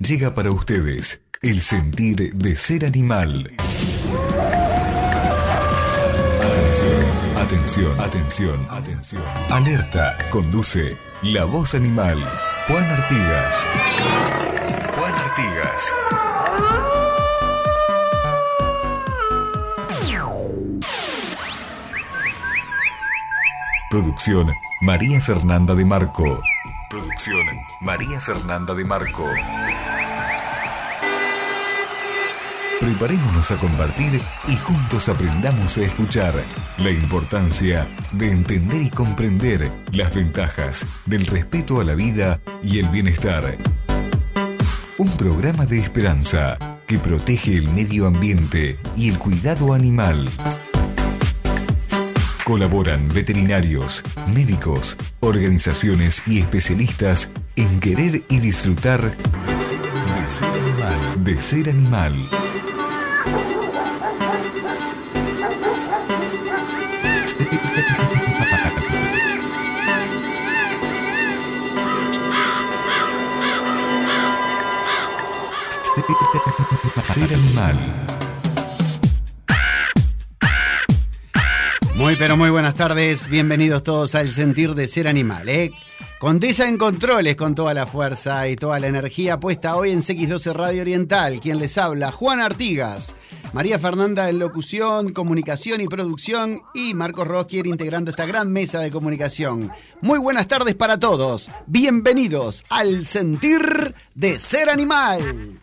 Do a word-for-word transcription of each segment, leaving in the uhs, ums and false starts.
Llega para ustedes el sentir de ser animal. Atención, atención, atención. Alerta. Conduce la voz animal. Juan Artigas. Juan Artigas. Producción María Fernanda de Marco. Producción María Fernanda de Marco. Preparémonos a compartir y juntos aprendamos a escuchar la importancia de entender y comprender las ventajas del respeto a la vida y el bienestar. Un programa de esperanza que protege el medio ambiente y el cuidado animal. Colaboran veterinarios, médicos, organizaciones y especialistas en querer y disfrutar de ser animal. De ser animal. Ser animal. Muy pero muy buenas tardes, bienvenidos todos al sentir de ser animal, ¿eh? Condesa en controles con toda la fuerza y toda la energía puesta hoy en C X doce Radio Oriental. Quien les habla, Juan Artigas. María Fernanda en locución, comunicación y producción y Marcos Rosquier integrando esta gran mesa de comunicación. Muy buenas tardes para todos, bienvenidos al sentir de ser animal.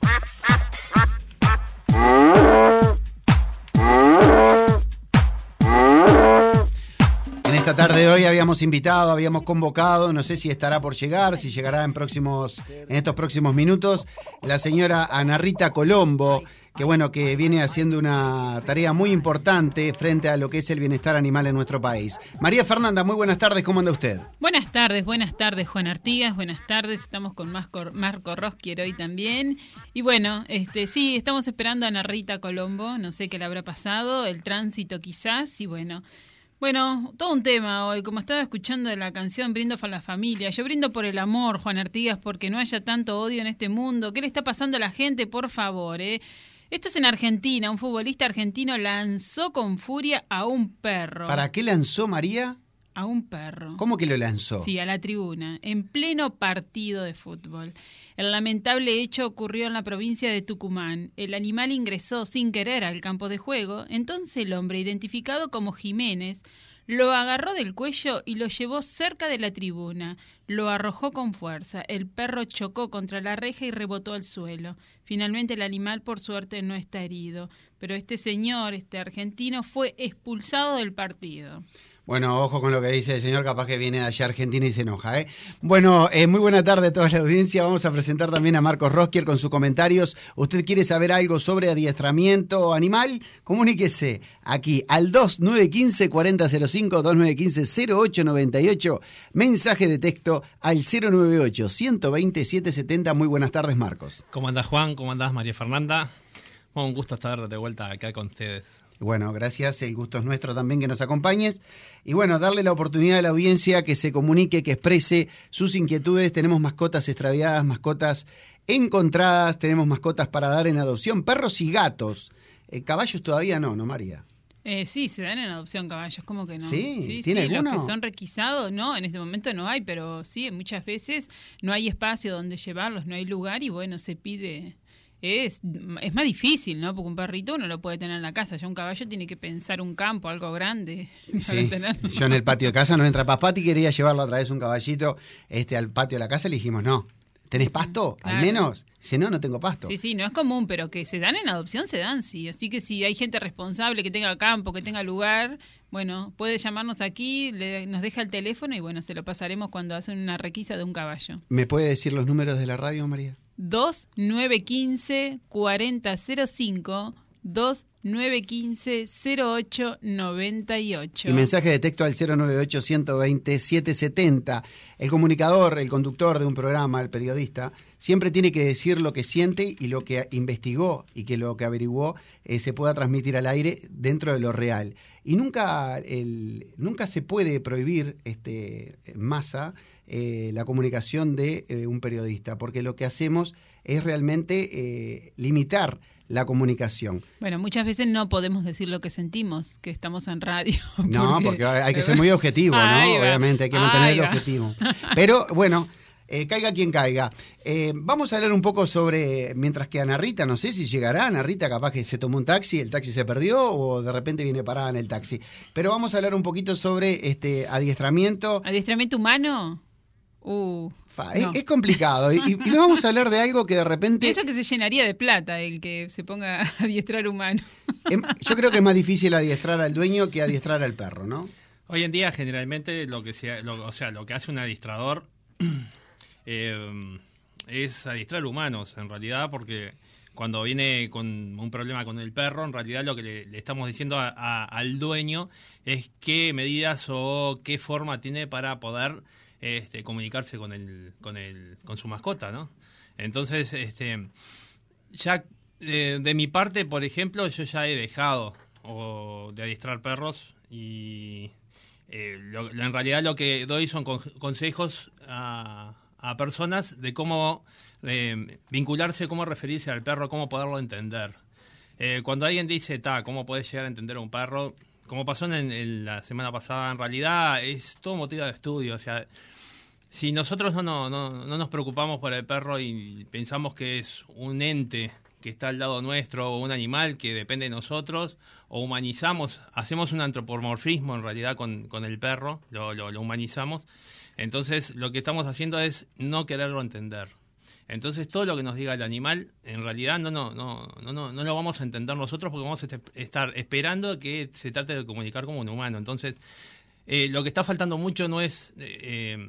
En esta tarde de hoy habíamos invitado, habíamos convocado, no sé si estará por llegar, si llegará en próximos, en estos próximos minutos, la señora Ana Rita Colombo, que bueno, que viene haciendo una tarea muy importante frente a lo que es el bienestar animal en nuestro país. María Fernanda, muy buenas tardes, ¿cómo anda usted? Buenas tardes, buenas tardes, Juan Artigas, buenas tardes, estamos con Marco, Marco Rosquier hoy también. Y bueno, este sí, estamos esperando a Ana Rita Colombo, no sé qué le habrá pasado, el tránsito quizás, y bueno... Bueno, todo un tema hoy, como estaba escuchando la canción Brindo por la familia, yo brindo por el amor, Juan Artigas, porque no haya tanto odio en este mundo. ¿Qué le está pasando a la gente? Por favor, ¿eh? Esto es en Argentina, un futbolista argentino lanzó con furia a un perro. ¿Para qué lanzó, María? A un perro. ¿Cómo que lo lanzó? Sí, a la tribuna, en pleno partido de fútbol. El lamentable hecho ocurrió en la provincia de Tucumán. El animal ingresó sin querer al campo de juego, entonces el hombre, identificado como Jiménez, lo agarró del cuello y lo llevó cerca de la tribuna. Lo arrojó con fuerza. El perro chocó contra la reja y rebotó al suelo. Finalmente el animal, por suerte, no está herido. Pero este señor, este argentino, fue expulsado del partido. Bueno, ojo con lo que dice el señor, capaz que viene de allá a Argentina y se enoja, ¿eh? Bueno, eh, muy buena tarde a toda la audiencia. Vamos a presentar también a Marcos Rosquier con sus comentarios. ¿Usted quiere saber algo sobre adiestramiento animal? Comuníquese aquí al dos nueve uno cinco, cuatro cero cero cinco, dos nueve uno cinco, cero ocho nueve ocho. Mensaje de texto al cero nueve ocho, uno dos cero, siete siete cero. Muy buenas tardes, Marcos. ¿Cómo andás, Juan? ¿Cómo andás, María Fernanda? Bueno, un gusto estar de vuelta acá con ustedes. Bueno, gracias, el gusto es nuestro también que nos acompañes. Y bueno, darle la oportunidad a la audiencia que se comunique, que exprese sus inquietudes. Tenemos mascotas extraviadas, mascotas encontradas, tenemos mascotas para dar en adopción, perros y gatos. Eh, caballos todavía no, ¿no, María? Eh, sí, se dan en adopción caballos, ¿cómo que no? Sí, sí ¿tiene sí, alguno? Los que son requisados, no, en este momento no hay, pero sí, muchas veces no hay espacio donde llevarlos, no hay lugar y bueno, se pide... Es, es más difícil, ¿no? Porque un perrito uno lo puede tener en la casa. Ya un caballo tiene que pensar un campo, algo grande. Sí, yo en el patio de casa nos entra Paspati, quería llevarlo otra vez un caballito este, al patio de la casa, le dijimos, no, ¿tenés pasto? Claro. Al menos. Si no, no tengo pasto. Sí, sí, no es común, pero que se dan en adopción, se dan, sí. Así que si hay gente responsable que tenga campo, que tenga lugar, bueno, puede llamarnos aquí, le, nos deja el teléfono y bueno, se lo pasaremos cuando hacen una requisa de un caballo. ¿Me puede decir los números de la radio, María? dos nueve uno cinco, cuatro cero cero cinco, dos nueve uno cinco cero ocho nueve ocho. Y mensaje de texto al cero nueve ocho, uno dos cero, siete siete cero. El comunicador, el conductor de un programa, el periodista, siempre tiene que decir lo que siente y lo que investigó y que lo que averiguó eh, se pueda transmitir al aire dentro de lo real. Y nunca, el, nunca se puede prohibir este, en masa eh, la comunicación de eh, un periodista, porque lo que hacemos es realmente eh, limitar la comunicación. Bueno, muchas veces no podemos decir lo que sentimos, que estamos en radio. Porque... No, porque hay que ser muy objetivo, ¿no? Ahí va. Obviamente hay que mantener Ahí el va. objetivo. Pero bueno, eh, caiga quien caiga. Eh, vamos a hablar un poco sobre, mientras que Ana Rita, no sé si llegará, Ana Rita capaz que se tomó un taxi, el taxi se perdió o de repente viene parada en el taxi. Pero vamos a hablar un poquito sobre este adiestramiento. ¿Adiestramiento humano? Uh, Fa, es, no. es complicado. Y, y vamos a hablar de algo que de repente... Eso que se llenaría de plata, el que se ponga a adiestrar humano. em, yo creo que es más difícil adiestrar al dueño que adiestrar al perro, ¿no? Hoy en día, generalmente, lo que se, lo, o sea, lo que hace un adiestrador eh, es adiestrar humanos, en realidad, porque cuando viene con un problema con el perro, en realidad lo que le, le estamos diciendo a, a, al dueño es qué medidas o qué forma tiene para poder este, comunicarse con el, con el, con su mascota, ¿no? Entonces, este, ya eh, de mi parte, por ejemplo, yo ya he dejado o, de adiestrar perros y eh, lo, en realidad lo que doy son con, consejos a, a personas de cómo eh, vincularse, cómo referirse al perro, cómo poderlo entender. Eh, cuando alguien dice, ta, ¿cómo podés llegar a entender a un perro? Como pasó en, en la semana pasada, en realidad es todo motivo de estudio. O sea, si nosotros no, no, no, no nos preocupamos por el perro y pensamos que es un ente que está al lado nuestro o un animal que depende de nosotros, o humanizamos, hacemos un antropomorfismo en realidad con, con el perro, lo, lo, lo humanizamos, entonces lo que estamos haciendo es no quererlo entender. Entonces todo lo que nos diga el animal, en realidad no, no, no, no, no, no lo vamos a entender nosotros porque vamos a estar esperando que se trate de comunicar como un humano. Entonces eh, lo que está faltando mucho no es eh,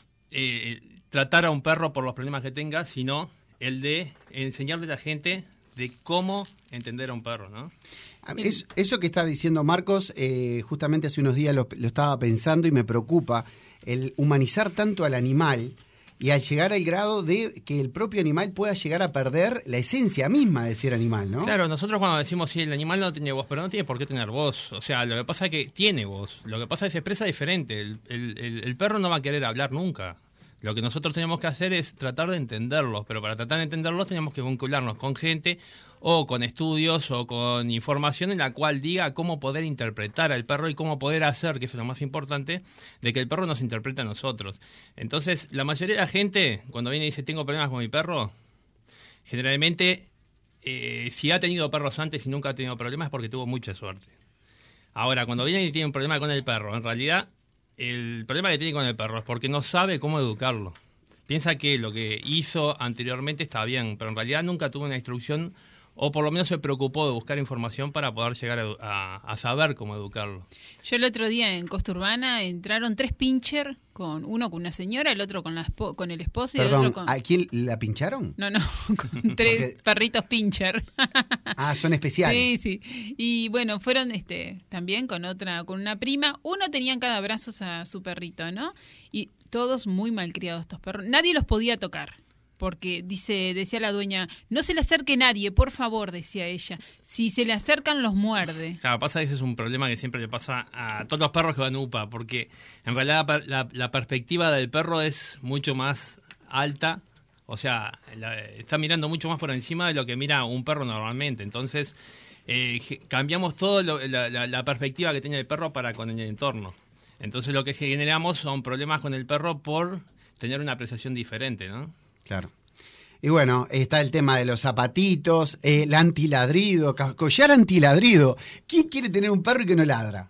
eh, tratar a un perro por los problemas que tenga, sino el de enseñarle a la gente de cómo entender a un perro, ¿no? Es, eso que está diciendo Marcos, eh, justamente hace unos días lo, lo estaba pensando y me preocupa, el humanizar tanto al animal y al llegar al grado de que el propio animal pueda llegar a perder la esencia misma de ser animal, ¿no? Claro, nosotros cuando decimos sí, el animal no tiene voz, pero no tiene por qué tener voz. O sea, lo que pasa es que tiene voz, lo que pasa es que se expresa diferente. El, el, el, el perro no va a querer hablar nunca. Lo que nosotros tenemos que hacer es tratar de entenderlos, pero para tratar de entenderlos tenemos que vincularnos con gente o con estudios o con información en la cual diga cómo poder interpretar al perro y cómo poder hacer, que eso es lo más importante, de que el perro nos interprete a nosotros. Entonces, la mayoría de la gente, cuando viene y dice tengo problemas con mi perro, generalmente, eh, si ha tenido perros antes y nunca ha tenido problemas es porque tuvo mucha suerte. Ahora, cuando viene y tiene un problema con el perro, en realidad el problema que tiene con el perro es porque no sabe cómo educarlo. Piensa que lo que hizo anteriormente está bien, pero en realidad nunca tuvo una instrucción o por lo menos se preocupó de buscar información para poder llegar a, a, a saber cómo educarlo. Yo el otro día en Costa Urbana entraron tres pincher, con uno con una señora, el otro con la espo- con el esposo y Perdón, el otro con... ¿a quién la pincharon? No, no, con tres Porque- perritos pincher. Ah, son especiales. Sí, sí. Y bueno, fueron este también con otra, con una prima. Uno tenía en cada brazo a su perrito, ¿no? Y todos muy malcriados estos perros. Nadie los podía tocar. Porque dice, decía la dueña, no se le acerque nadie, por favor, decía ella. Si se le acercan, los muerde. Claro, pasa que ese es un problema que siempre le pasa a todos los perros que van a UPA, porque en realidad la, la, la perspectiva del perro es mucho más alta, o sea, la, está mirando mucho más por encima de lo que mira un perro normalmente. Entonces, eh, cambiamos todo lo, la, la, la perspectiva que tiene el perro para con el entorno. Entonces, lo que generamos son problemas con el perro por tener una apreciación diferente, ¿no? Claro. Y bueno, está el tema de los zapatitos, eh, el antiladrido, collar antiladrido. ¿Quién quiere tener un perro y que no ladra?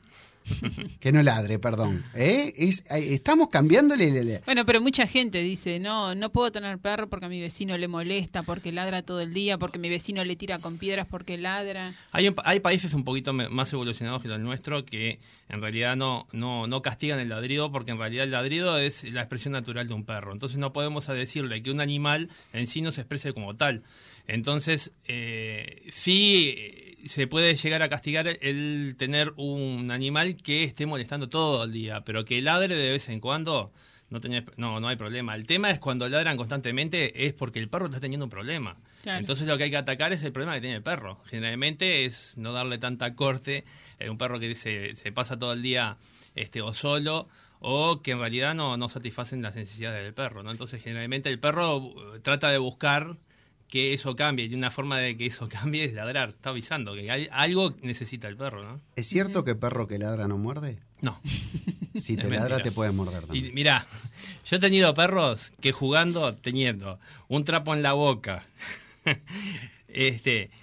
Que no ladre, perdón. ¿Eh? Es, estamos cambiándole. Bueno, pero mucha gente dice, no, no puedo tener perro porque a mi vecino le molesta, porque ladra todo el día, porque mi vecino le tira con piedras porque ladra. Hay, hay países un poquito más evolucionados que el nuestro que en realidad no, no, no castigan el ladrido, porque en realidad el ladrido es la expresión natural de un perro. Entonces no podemos decirle que un animal en sí no se exprese como tal. Entonces, eh, sí se puede llegar a castigar el tener un animal que esté molestando todo el día, pero que ladre de vez en cuando, no, tenés, no, no hay problema. El tema es cuando ladran constantemente es porque el perro está teniendo un problema. Claro. Entonces lo que hay que atacar es el problema que tiene el perro. Generalmente es no darle tanta corte, eh, un perro que se, se pasa todo el día este, o solo, o que en realidad no, no satisfacen las necesidades del perro, ¿no? Entonces generalmente el perro trata de buscar que eso cambie, y una forma de que eso cambie es ladrar, está avisando que hay, algo necesita el perro, ¿no? ¿Es cierto que perro que ladra no muerde? No. Si te ladra mentira. Te puede morder también. Y mirá, yo he tenido perros que jugando, teniendo un trapo en la boca, este,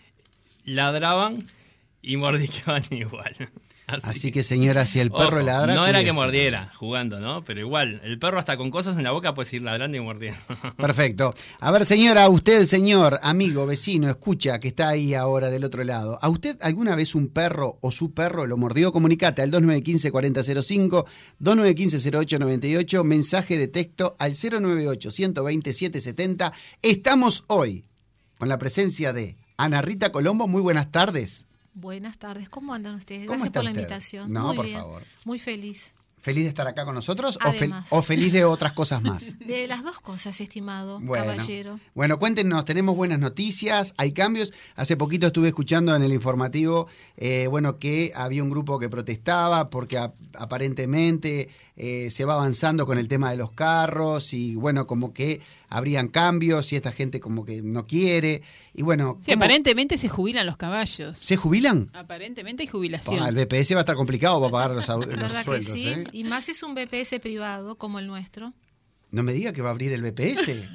ladraban y mordisqueaban igual. Así, Así que, señora, si el perro ojo, ladra... no era que mordiera jugando, ¿no? Pero igual, el perro hasta con cosas en la boca puede ir ladrando y mordiendo. Perfecto. A ver, señora, usted, señor, amigo, vecino, escucha, que está ahí ahora del otro lado. ¿A usted alguna vez un perro o su perro lo mordió? Comunicate al dos nueve uno cinco, cuatro cero cinco, dos nueve uno cinco, cero ocho nueve ocho, mensaje de texto al cero nueve ocho, uno dos cero, siete siete cero. Estamos hoy con la presencia de Ana Rita Colombo. Muy buenas tardes. Buenas tardes, ¿cómo andan ustedes? ¿Cómo Gracias por la usted? invitación. No, Muy por bien. favor. Muy feliz. ¿Feliz de estar acá con nosotros o, fel- Además. o feliz de otras cosas más? De las dos cosas, estimado Bueno, caballero. Bueno, cuéntenos, tenemos buenas noticias, hay cambios. Hace poquito estuve escuchando en el informativo, eh, bueno, que había un grupo que protestaba porque a- aparentemente eh, se va avanzando con el tema de los carros y bueno, como que habrían cambios y esta gente como que no quiere. Y bueno, sí, aparentemente se jubilan los caballos. ¿Se jubilan? Aparentemente hay jubilación. Ah, el B P S va a estar complicado para pagar los, los ¿Verdad sueldos. que sí? ¿eh? Y más es un B P S privado como el nuestro. No me diga que va a abrir el B P S.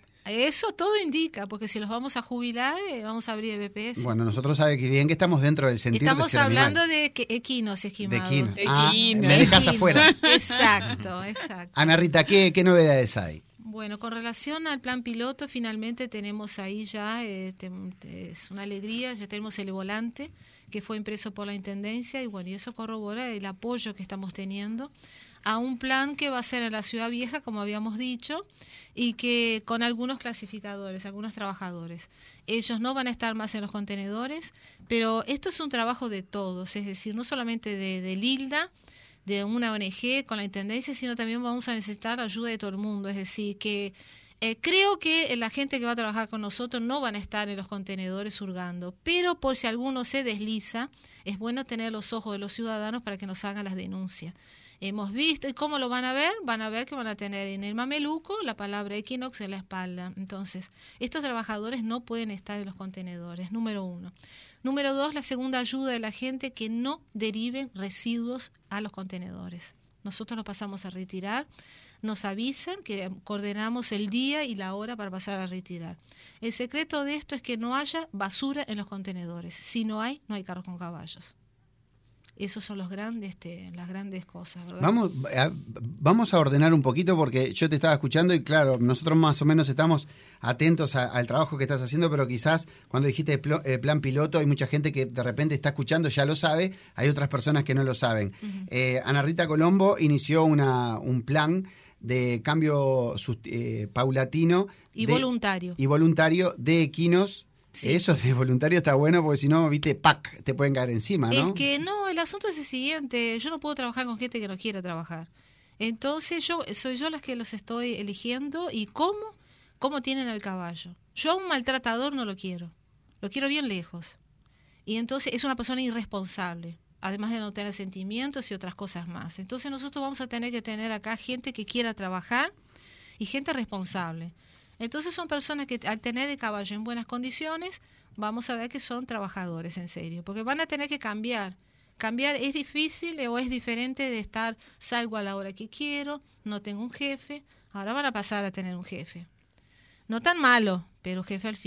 Eso todo indica, porque si los vamos a jubilar, eh, vamos a abrir el B P S. Bueno, nosotros sabe que bien que estamos dentro del sentir Estamos de ser hablando animal. de que equinos, estimado. De equinos. De Ah, equinos. me dejas Equinos. afuera. Exacto, exacto. Ana Rita, ¿qué, qué novedades hay? Bueno, con relación al plan piloto, finalmente tenemos ahí ya, eh, te, te, es una alegría, ya tenemos el volante que fue impreso por la Intendencia y bueno, y eso corrobora el apoyo que estamos teniendo a un plan que va a ser en la Ciudad Vieja, como habíamos dicho, y que con algunos clasificadores, algunos trabajadores. Ellos no van a estar más en los contenedores, pero esto es un trabajo de todos, es decir, no solamente de, de Lilda, de una O N G con la Intendencia, sino también vamos a necesitar ayuda de todo el mundo. Es decir, que eh, creo que la gente que va a trabajar con nosotros no van a estar en los contenedores hurgando, pero por si alguno se desliza, es bueno tener los ojos de los ciudadanos para que nos hagan las denuncias. Hemos visto, ¿y cómo lo van a ver? Van a ver que van a tener en el mameluco la palabra Equinox en la espalda. Entonces, estos trabajadores no pueden estar en los contenedores, número uno. Número dos, la segunda ayuda de la gente, que no deriven residuos a los contenedores. Nosotros los pasamos a retirar, nos avisan que coordinamos el día y la hora para pasar a retirar. El secreto de esto es que no haya basura en los contenedores. Si no hay, no hay carros con caballos. Esos son los grandes, este, las grandes cosas, ¿verdad? Vamos a, vamos a ordenar un poquito porque yo te estaba escuchando y claro, nosotros más o menos estamos atentos a, al trabajo que estás haciendo, pero quizás cuando dijiste el, pl- el plan piloto hay mucha gente que de repente está escuchando, ya lo sabe, hay otras personas que no lo saben. Uh-huh. eh, Ana Rita Colombo inició una, un plan de cambio eh, paulatino y de, voluntario. Y voluntario de equinos. Sí. Eso de voluntario está bueno porque si no, viste, ¡pac!, te pueden caer encima, ¿no? Es que no, el asunto es el siguiente, yo no puedo trabajar con gente que no quiera trabajar. Entonces yo soy yo las que los estoy eligiendo y cómo, cómo tienen al caballo. Yo a un maltratador no lo quiero, lo quiero bien lejos. Y entonces es una persona irresponsable, además de no tener sentimientos y otras cosas más. Entonces nosotros vamos a tener que tener acá gente que quiera trabajar y gente responsable. Entonces son personas que al tener el caballo en buenas condiciones, vamos a ver que son trabajadores en serio, porque van a tener que cambiar. Cambiar es difícil o es diferente de estar, salgo a la hora que quiero, no tengo un jefe, ahora van a pasar a tener un jefe. No tan malo, pero jefe al fin.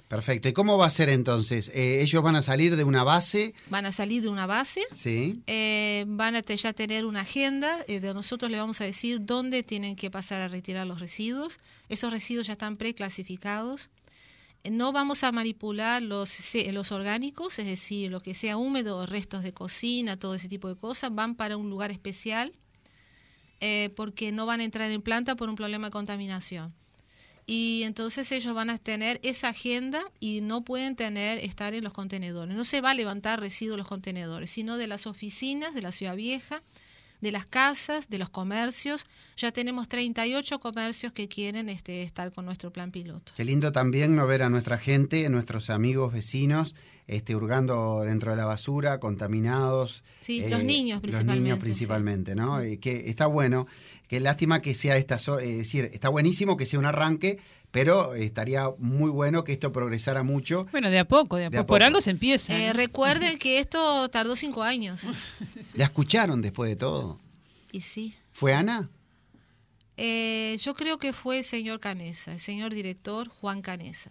Perfecto. ¿Y cómo va a ser entonces? Eh, ¿Ellos van a salir de una base? Van a salir de una base, Sí. eh, van a te- ya tener una agenda, eh, de nosotros le vamos a decir dónde tienen que pasar a retirar los residuos. Esos residuos ya están preclasificados. Eh, No vamos a manipular los, se- los orgánicos, es decir, lo que sea húmedo, restos de cocina, todo ese tipo de cosas, van para un lugar especial eh, porque no van a entrar en planta por un problema de contaminación. Y entonces ellos van a tener esa agenda y no pueden tener estar en los contenedores. No se va a levantar residuos en los contenedores, sino de las oficinas de la Ciudad Vieja, de las casas, de los comercios. Ya tenemos treinta y ocho comercios que quieren este, estar con nuestro plan piloto. Qué lindo también no ver a nuestra gente, nuestros amigos, vecinos, este, hurgando dentro de la basura, contaminados. Sí, los niños Los principalmente, niños principalmente, ¿no? Eh, que está bueno. Qué lástima que sea esta, so- es decir, está buenísimo que sea un arranque, pero estaría muy bueno que esto progresara mucho. Bueno, de a poco, de a De a poco. Por poco. algo se empieza. Eh, ¿no? recuerden que esto tardó cinco años. ¿La escucharon después de todo? Y sí. ¿Fue Ana? Eh, yo creo que fue el señor Canesa, el señor director Juan Canesa.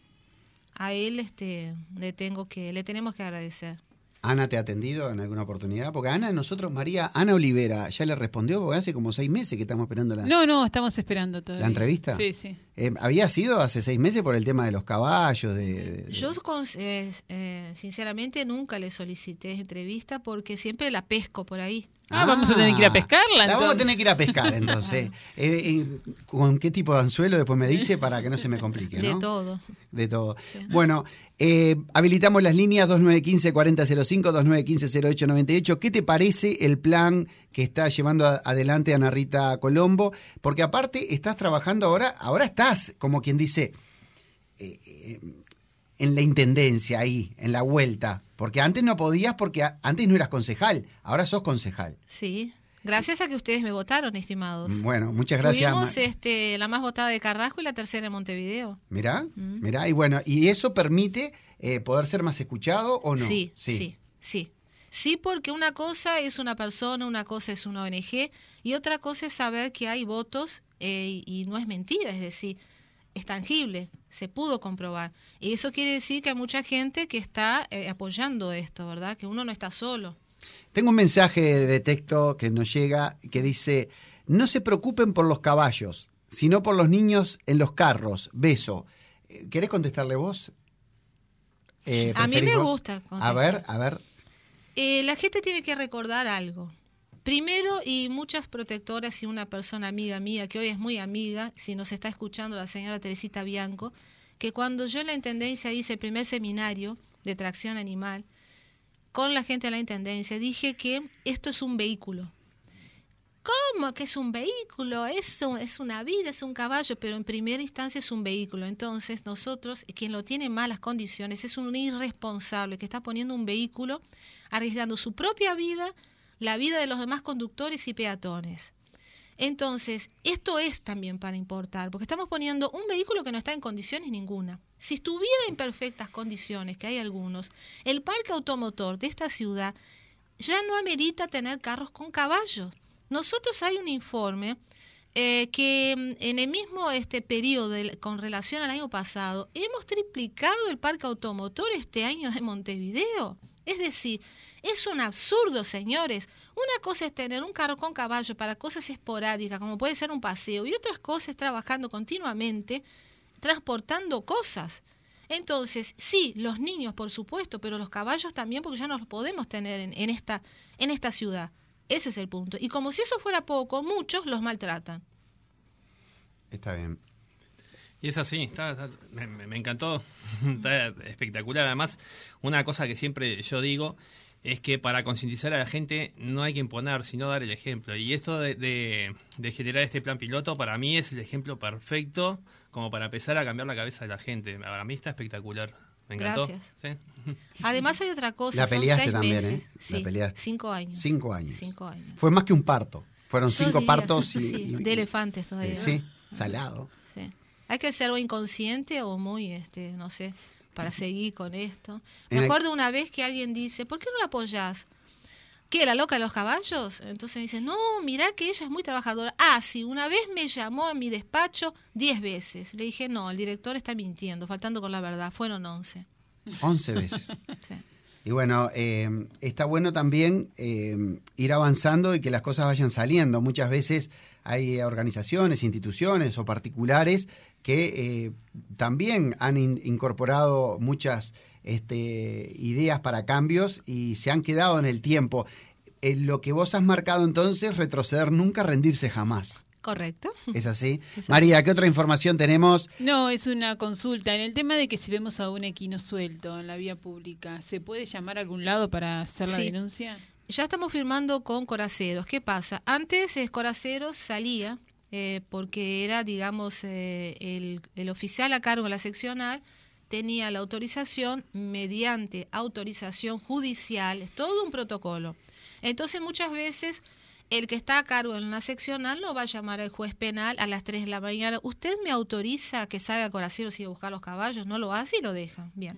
A él este, le, tengo que, le tenemos que agradecer. ¿Ana te ha atendido en alguna oportunidad? Porque Ana, nosotros, María, Ana Olivera, ya le respondió porque hace como seis meses que estamos esperando la, No, no, estamos esperando todavía. la entrevista. Sí, sí. Eh, ¿Había sido hace seis meses por el tema de los caballos? De, de- de- Yo con- eh, eh, sinceramente nunca le solicité entrevista porque siempre la pesco por ahí. Ah, vamos a tener que ir a pescarla, La vamos a entonces. tener que ir a pescar, entonces. Eh, eh, ¿Con qué tipo de anzuelo después me dice para que no se me complique, ¿no? De todo. De todo. Bueno, eh, habilitamos las líneas dos nueve uno cinco, cuarenta cero cinco, dos nueve uno cinco, cero ocho nueve ocho. ¿Qué te parece el plan que está llevando a- adelante Ana Rita Colombo? Porque aparte estás trabajando ahora, ahora estás, como quien dice, eh, eh, en la intendencia ahí, en la vuelta. Porque antes no podías, porque a- antes no eras concejal, ahora sos concejal. Sí. Gracias a que ustedes me votaron, estimados. Bueno, muchas gracias. Fuimos Ma- este, la más votada de Carrasco y la tercera en Montevideo. Mirá, Mm. mirá, y bueno, ¿y eso permite eh, poder ser más escuchado o no? Sí, sí, sí. Sí, porque una cosa es una persona, una cosa es una O N G y otra cosa es saber que hay votos eh, y no es mentira, es decir, es tangible, se pudo comprobar. Y eso quiere decir que hay mucha gente que está eh, apoyando esto, ¿verdad? Que uno no está solo. Tengo un mensaje de texto que nos llega que dice, no se preocupen por los caballos, sino por los niños en los carros. Beso. Eh, ¿Querés contestarle vos? Eh, A mí ¿preferís me vos? gusta A contestar. ver, a ver. Eh, la gente tiene que recordar algo. Primero, y muchas protectoras y una persona amiga mía, que hoy es muy amiga, si nos está escuchando la señora Teresita Bianco, que cuando yo en la Intendencia hice el primer seminario de tracción animal, con la gente de la Intendencia, dije que esto es un vehículo. ¿Cómo que es un vehículo? Es, un- es una vida, es un caballo, pero en primera instancia es un vehículo. Entonces nosotros, quien lo tiene en malas condiciones, es un irresponsable que está poniendo un vehículo, arriesgando su propia vida, la vida de los demás conductores y peatones. Entonces, esto es también para importar, porque estamos poniendo un vehículo que no está en condiciones ninguna. Si estuviera en perfectas condiciones, que hay algunos, el parque automotor de esta ciudad ya no amerita tener carros con caballos. Nosotros hay un informe eh, que mm, en el mismo este periodo del- con relación al año pasado hemos triplicado el parque automotor este año de Montevideo. Es decir, es un absurdo, señores. Una cosa es tener un carro con caballo para cosas esporádicas, como puede ser un paseo, y otras cosas trabajando continuamente, transportando cosas. Entonces, sí, los niños, por supuesto, pero los caballos también, porque ya no los podemos tener en, en esta, en esta ciudad. Ese es el punto. Y como si eso fuera poco, muchos los maltratan. Está bien. Y es así, está, está- me, me- me encantó, está espectacular. Además, una cosa que siempre yo digo es que para concientizar a la gente no hay que imponer, sino dar el ejemplo. Y esto de, de, de generar este plan piloto para mí es el ejemplo perfecto como para empezar a cambiar la cabeza de la gente. Para mí está espectacular. Me encantó. Gracias. ¿Sí? Además hay otra cosa. La son peleaste seis también, meses. ¿eh? La Sí, peleaste. cinco años. Cinco años. Cinco años. Fue más que un parto. Fueron Yo cinco diría, partos y, sí, y- de elefantes todavía. eh, sí, salado. Sí. Hay que ser o inconsciente o muy, este, no sé, para seguir con esto. Me En el- acuerdo una vez que alguien dice, ¿por qué no la apoyás? ¿Qué, la loca de los caballos? Entonces me dice, no, mirá que ella es muy trabajadora. Ah, sí, una vez me llamó a mi despacho diez veces. Le dije, no, el director está mintiendo, faltando con la verdad. Fueron once. Once veces. Sí. Y bueno, eh, está bueno también eh, ir avanzando y que las cosas vayan saliendo. Muchas veces hay organizaciones, instituciones o particulares que eh, también han in- incorporado muchas este, ideas para cambios y se han quedado en el tiempo. Eh, lo que vos has marcado entonces, retroceder nunca, rendirse jamás. Correcto. ¿Es así? Es así. María, ¿qué otra información tenemos? No, es una consulta. En el tema de que si vemos a un equino suelto en la vía pública, ¿se puede llamar a algún lado para hacer la Sí. denuncia? Ya estamos firmando con Coraceros. ¿Qué pasa? Antes eh, Coraceros salía eh, porque era, digamos, eh, el, el oficial a cargo de la seccional tenía la autorización mediante autorización judicial, es todo un protocolo. Entonces muchas veces el que está a cargo en la seccional no va a llamar al juez penal a las tres de la mañana. ¿Usted me autoriza que salga Coraceros y a buscar los caballos? No lo hace y lo deja. Bien.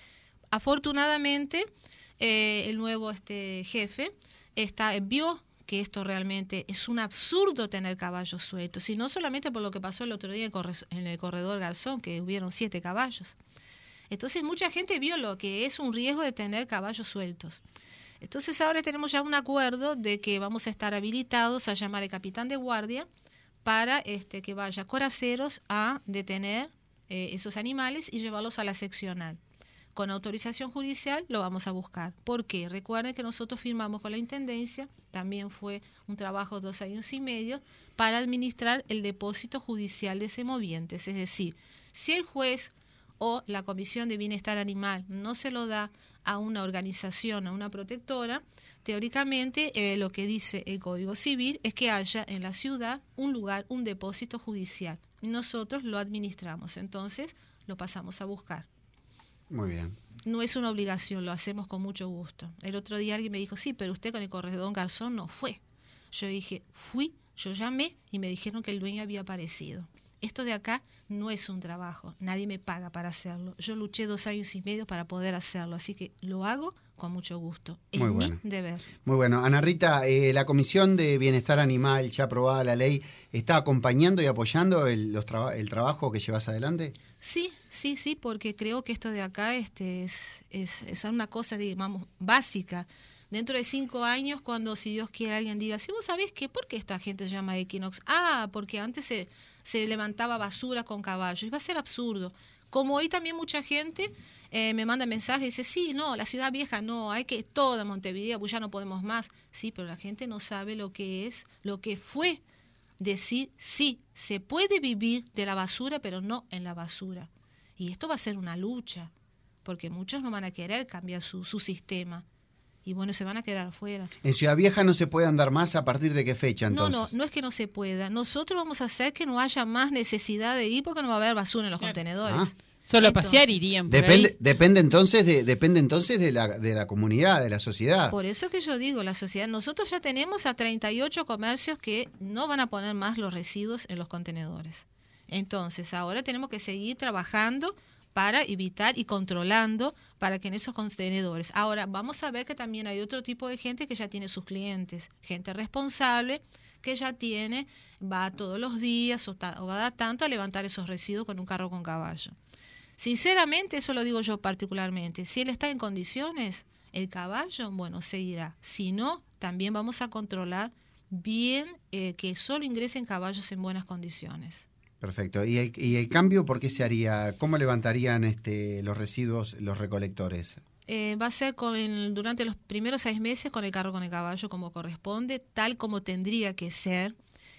Afortunadamente, eh, el nuevo este jefe está vio que esto realmente es un absurdo tener caballos sueltos, y no solamente por lo que pasó el otro día en, corre, en el corredor Garzón, que hubieron siete caballos. Entonces mucha gente vio lo que es un riesgo de tener caballos sueltos. Entonces ahora tenemos ya un acuerdo de que vamos a estar habilitados a llamar al capitán de guardia para este, que vaya Coraceros a detener eh, esos animales y llevarlos a la seccional. Con autorización judicial lo vamos a buscar. ¿Por qué? Recuerden que nosotros firmamos con la Intendencia, también fue un trabajo de dos años y medio, para administrar el depósito judicial de semovientes. Es decir, si el juez o la Comisión de Bienestar Animal no se lo da a una organización, a una protectora, teóricamente eh, lo que dice el Código Civil es que haya en la ciudad un lugar, un depósito judicial. Nosotros lo administramos, entonces lo pasamos a buscar. Muy bien. No es una obligación, lo hacemos con mucho gusto. El otro día alguien me dijo, sí, pero usted con el corredor Garzón no fue. Yo dije, fui, yo llamé y me dijeron que el dueño había aparecido. Esto de acá no es un trabajo, nadie me paga para hacerlo. Yo luché dos años y medio para poder hacerlo, así que lo hago con mucho gusto. Es Muy mi bueno. deber. Muy bueno. Ana Rita, eh, la Comisión de Bienestar Animal, ya aprobada la ley, ¿está acompañando y apoyando el, los traba- el trabajo que llevas adelante? Sí, sí, sí, porque creo que esto de acá este, es, es, es una cosa, digamos, básica. Dentro de cinco años, cuando, si Dios quiere, alguien diga, si vos sabés que, ¿por qué esta gente se llama Equinox? Ah, porque antes se, se levantaba basura con caballos. Y va a ser absurdo. Como hoy también mucha gente eh, me manda mensajes y dice, sí, no, la ciudad vieja no, hay que toda Montevideo, pues ya no podemos más. Sí, pero la gente no sabe lo que es, lo que fue decir, sí, se puede vivir de la basura, pero no en la basura. Y esto va a ser una lucha, porque muchos no van a querer cambiar su, su sistema. Y bueno, se van a quedar afuera. ¿En Ciudad Vieja no se puede andar más? ¿A partir de qué fecha entonces? No, no, no es que no se pueda. Nosotros vamos a hacer que no haya más necesidad de ir porque no va a haber basura en los Claro. contenedores. Ah. Solo a Entonces, pasear irían por Depende, ahí. depende entonces de, depende entonces de la, de la comunidad, de la sociedad. Por eso que yo digo, la sociedad, nosotros ya tenemos a treinta y ocho comercios que no van a poner más los residuos en los contenedores. Entonces, ahora tenemos que seguir trabajando para evitar y controlando para que en esos contenedores. Ahora, vamos a ver que también hay otro tipo de gente que ya tiene sus clientes, gente responsable que ya tiene, va todos los días o, ta, o cada tanto a levantar esos residuos con un carro con caballo. Sinceramente, eso lo digo yo particularmente, si él está en condiciones, el caballo, bueno, seguirá. Si no, también vamos a controlar bien eh, que solo ingresen caballos en buenas condiciones. Perfecto. ¿Y el, y el cambio por qué se haría? ¿Cómo levantarían este, los residuos los recolectores? Eh, va a ser con el, durante los primeros seis meses con el carro con el caballo como corresponde, tal como tendría que ser.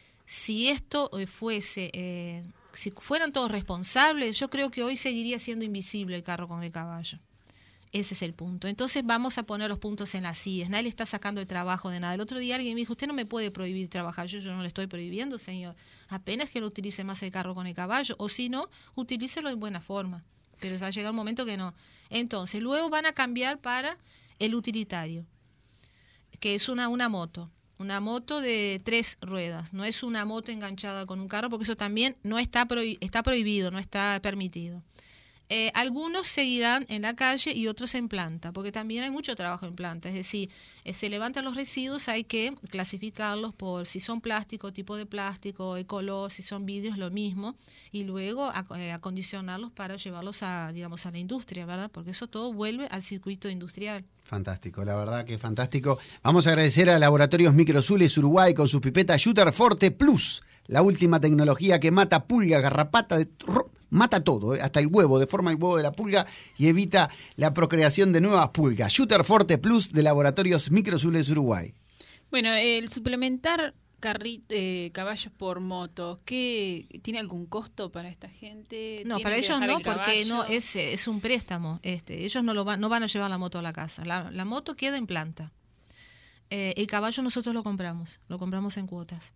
Si esto eh, fuese, eh, si fueran todos responsables, yo creo que hoy seguiría siendo invisible el carro con el caballo. Ese es el punto. Entonces vamos a poner los puntos en las íes. Nadie le está sacando el trabajo de nada. El otro día alguien me dijo, usted no me puede prohibir trabajar. Yo, yo no le estoy prohibiendo, señor. Apenas que no utilice más el carro con el caballo. O si no, utilícelo en buena forma. Pero va a llegar un momento que no. Entonces, luego van a cambiar para el utilitario, que es una, una moto. Una moto de tres ruedas. No es una moto enganchada con un carro, porque eso también no está, prohi- está prohibido, no está permitido. Eh, algunos seguirán en la calle y otros en planta, porque también hay mucho trabajo en planta. Es decir, eh, se levantan los residuos, hay que clasificarlos por si son plástico, tipo de plástico, el color, si son vidrios, lo mismo, y luego ac- eh, acondicionarlos para llevarlos a, digamos, a la industria, ¿verdad? Porque eso todo vuelve al circuito industrial. Fantástico, la verdad que fantástico. Vamos a agradecer a Laboratorios Microzules Uruguay con sus pipetas Shooter Forte Plus, la última tecnología que mata pulga, garrapata, de, mata todo, eh, hasta el huevo, deforma el huevo de la pulga y evita la procreación de nuevas pulgas. Shooter Forte Plus de Laboratorios Microzules Uruguay. Bueno, el suplementar carri- eh, caballos por moto, ¿qué tiene algún costo para esta gente? No, ¿Tienen para que ellos dejar no, el porque no caballo? es, es un préstamo. Este, ellos no, lo va, no van a llevar la moto a la casa. La, la moto queda en planta. Eh, el caballo nosotros lo compramos, lo compramos en cuotas.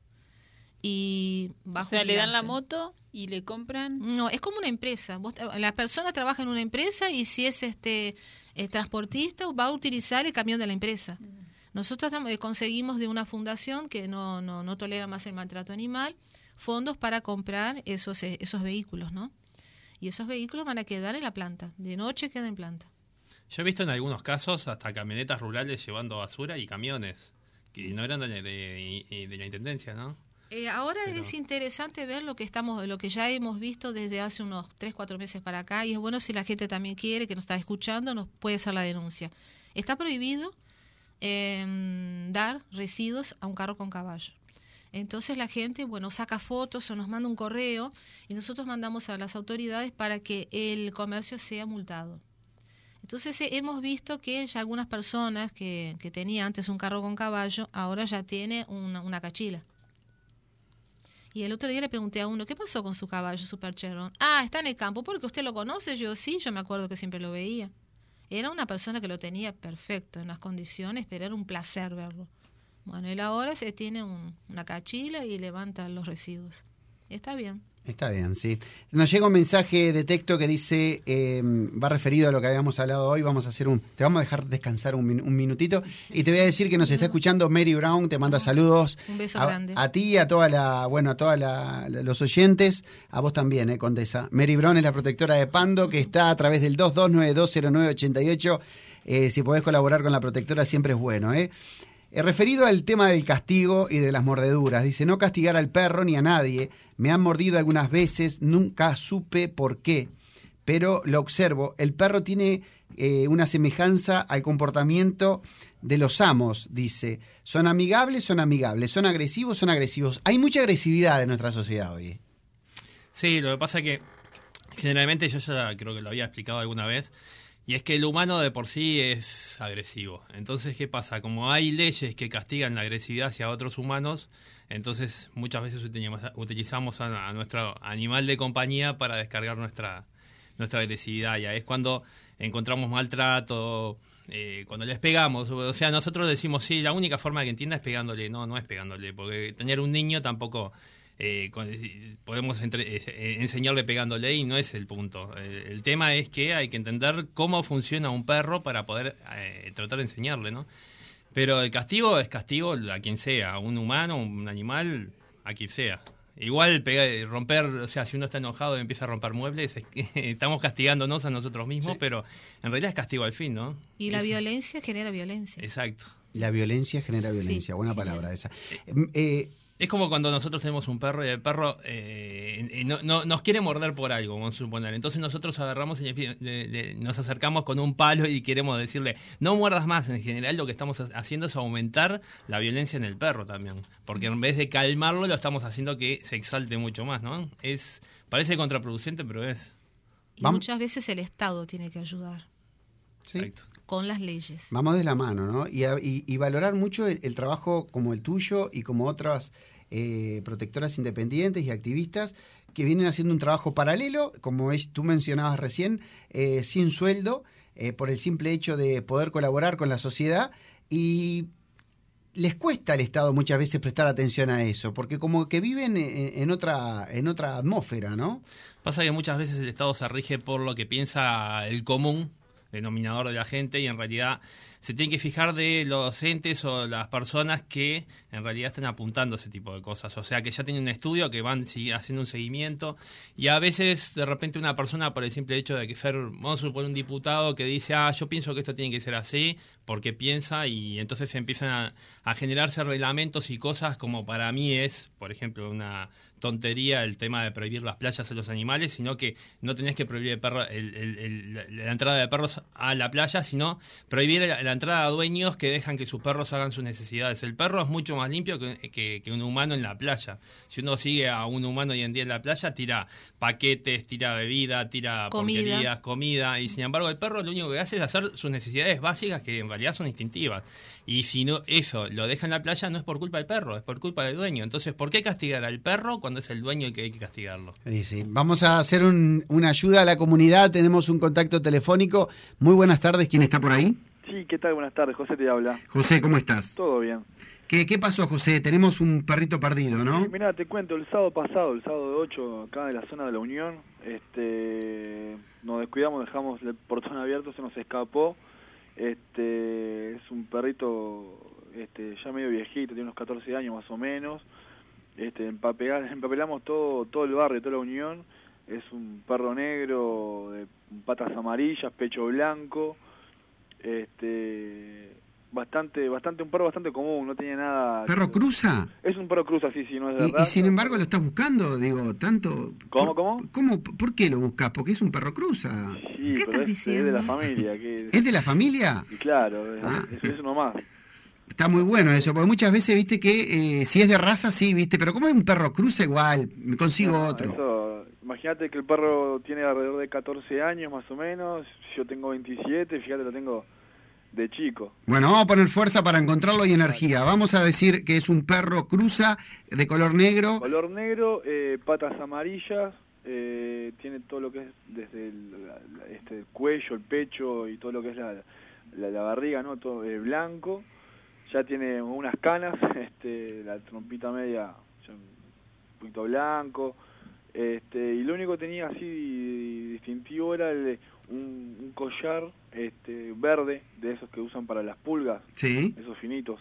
Y O bajo sea, le dan la crianza. moto y le compran. No, es como una empresa. Vos, la persona trabaja en una empresa y si es este eh, transportista va a utilizar el camión de la empresa. Nosotros tam- eh, conseguimos de una fundación que no, no, no tolera más el maltrato animal fondos para comprar esos, eh, esos vehículos, ¿no? Y esos vehículos van a quedar en la planta. De noche queda en planta. Yo he visto en algunos casos hasta camionetas rurales llevando basura y camiones, que no eran de, de, de- de la Intendencia, ¿no? Eh, ahora Pero- es interesante ver lo que estamos, lo que ya hemos visto desde hace unos tres, cuatro meses para acá, y es bueno si la gente también quiere, que nos está escuchando, nos puede hacer la denuncia. Está prohibido eh, dar residuos a un carro con caballo. Entonces la gente, bueno, saca fotos o nos manda un correo y nosotros mandamos a las autoridades para que el comercio sea multado. Entonces eh, hemos visto que ya algunas personas que, que tenían antes un carro con caballo, ahora ya tiene una, una cachila. Y el otro día le pregunté a uno, ¿qué pasó con su caballo, su percherón? Ah, está en el campo, ¿porque usted lo conoce? Yo sí, yo me acuerdo que siempre lo veía. Era una persona que lo tenía perfecto, en las condiciones, pero era un placer verlo. Bueno, él ahora se tiene un, una cachila y levanta los residuos. Está bien. Está bien, sí. Nos llega un mensaje de texto que dice, eh, va referido a lo que habíamos hablado hoy, vamos a hacer un, te vamos a dejar descansar un, min- un minutito y te voy a decir que nos está escuchando Mary Brown, te manda saludos. Un beso a, grande. a ti, a toda la, bueno, a todos los oyentes, a vos también, eh, Condesa. Mary Brown es la protectora de Pando que está a través del dos dos nueve dos cero nueve ocho ocho. Eh, si podés colaborar con la protectora siempre es bueno, ¿eh? Eh, referido al tema del castigo y de las mordeduras, dice, no castigar al perro ni a nadie, me han mordido algunas veces, nunca supe por qué, pero lo observo, el perro tiene eh, una semejanza al comportamiento de los amos, dice, son amigables, son amigables, son agresivos, son agresivos. Hay mucha agresividad en nuestra sociedad hoy. Sí, lo que pasa es que generalmente yo ya creo que lo había explicado alguna vez, y es que el humano de por sí es agresivo. Entonces, ¿qué pasa? Como hay leyes que castigan la agresividad hacia otros humanos, entonces muchas veces utilizamos, utilizamos a, a nuestro animal de compañía para descargar nuestra, nuestra agresividad. Ya es cuando encontramos maltrato, eh, cuando les pegamos. O sea, nosotros decimos, sí, la única forma que entienda es pegándole. No, no es pegándole, porque tener un niño tampoco... Eh, con, podemos entre, eh, enseñarle pegándole y no es el punto. Eh, el tema es que hay que entender cómo funciona un perro para poder eh, tratar de enseñarle, ¿no? Pero el castigo es castigo a quien sea, a un humano, un animal, a quien sea. Igual pegar, romper, o sea, si uno está enojado y empieza a romper muebles, es que estamos castigándonos a nosotros mismos, Sí. pero en realidad es castigo al fin, ¿no? Y la Es- violencia genera violencia. Exacto. La violencia genera violencia, Sí, buena genera. palabra esa. Eh, Es como cuando nosotros tenemos un perro y el perro eh, eh, no, no- nos quiere morder por algo, vamos a suponer. Entonces nosotros agarramos y le pi- le- le- nos acercamos con un palo y queremos decirle, no muerdas más. En general lo que estamos ha- haciendo es aumentar la violencia en el perro también. Porque en vez de calmarlo, lo estamos haciendo que se exalte mucho más, ¿no? Es parece contraproducente, pero es... Y Vamos- muchas veces el Estado tiene que ayudar sí. Exacto. con las leyes. Vamos de la mano, ¿no? Y, a- y- y valorar mucho el, el trabajo como el tuyo y como otras eh, protectoras independientes y activistas que vienen haciendo un trabajo paralelo, como es, tú mencionabas recién, eh, sin sueldo, eh, por el simple hecho de poder colaborar con la sociedad, y les cuesta al Estado muchas veces prestar atención a eso, porque como que viven en, en otra, en otra atmósfera, ¿no? Pasa que muchas veces el Estado se rige por lo que piensa el común. denominador de la gente, y en realidad se tienen que fijar de los entes o las personas que en realidad están apuntando ese tipo de cosas, o sea, que ya tienen un estudio, que van haciendo un seguimiento, y a veces de repente una persona, por el simple hecho de que ser, vamos a suponer, un diputado que dice, ah, yo pienso que esto tiene que ser así, porque piensa, y entonces empiezan a, a generarse reglamentos y cosas como para mí es, por ejemplo, una tontería el tema de prohibir las playas a los animales, sino que no tenés que prohibir el perro, el, el, el, la entrada de perros a la playa, sino prohibir la, la entrada a dueños que dejan que sus perros hagan sus necesidades. El perro es mucho más limpio que, que, que un humano en la playa. Si uno sigue a un humano hoy en día en la playa, tira paquetes, tira bebida, tira Comida. porquerías, comida, y sin embargo el perro lo único que hace es hacer sus necesidades básicas, que en realidad son instintivas. Y si no eso lo deja en la playa, no es por culpa del perro, es por culpa del dueño. Entonces, ¿por qué castigar al perro cuando es el dueño el que hay que castigarlo? Sí, sí. Vamos a hacer un, una ayuda a la comunidad. Tenemos un contacto telefónico. Muy buenas tardes. ¿Quién está por ahí? Sí, ¿qué tal? Buenas tardes. José te habla. José, ¿cómo estás? Todo bien. ¿Qué, qué pasó, José? Tenemos un perrito perdido, ¿no? Sí, mirá, te cuento, el sábado pasado, el sábado de ocho, acá en la zona de la Unión, este, nos descuidamos, dejamos el portón abierto, se nos escapó. Este, es un perrito este, ya medio viejito, tiene unos catorce años más o menos. Este, empapelamos, empapelamos todo, todo el barrio, toda la Unión. Es un perro negro, de patas amarillas, pecho blanco. Este, bastante, bastante, un perro bastante común, no tenía nada. ¿Perro cruza? Es un perro cruza, sí, sí, no es de Y, raza. y sin embargo lo estás buscando, digo, tanto... ¿Cómo, por, cómo? ¿cómo? ¿Por qué lo buscas? Porque es un perro cruza. Sí, ¿Qué pero estás es, diciendo? es de la familia. Que, ¿Es de la familia? y claro, es, Ah. es, es uno más. Está muy bueno eso, porque muchas veces, viste, que eh, si es de raza, sí, viste, pero como es un perro cruza igual, me consigo No, otro. eso, imagínate que el perro tiene alrededor de catorce años más o menos, yo tengo veintisiete, fíjate, lo tengo de chico. Bueno, vamos a poner fuerza para encontrarlo y energía. Vamos a decir que es un perro cruza de color negro. Color negro, eh, patas amarillas, eh, tiene todo lo que es desde el, la- la- este, el cuello, el pecho y todo lo que es la, la, la barriga, ¿no? Todo eh, blanco. Ya tiene unas canas, este, la trompita media ya un poquito blanco. Este, y lo único que tenía así distintivo era el, un, un collar este, verde, de esos que usan para las pulgas, Sí. esos finitos.